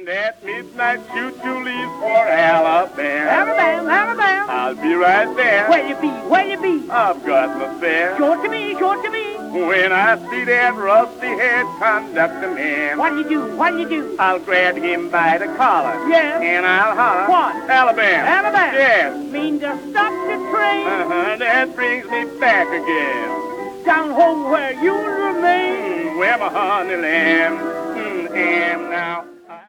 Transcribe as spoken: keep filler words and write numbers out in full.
that midnight choo-choo leaves for Alabama. Alabama, Alabama. I'll be right there. Where you be? Where you be? I've got my fare. Show it to me, show it to me. When I see that rusty-haired conductor man, What'll you do? What'll you do? I'll grab him by the collar. Yes. And I'll holler. What? Alabama. Alabama. Yes. Mean to stop the train. Uh-huh. That brings me back again. Down home where you'll remain. Mm, where my honey lamb mm, am now.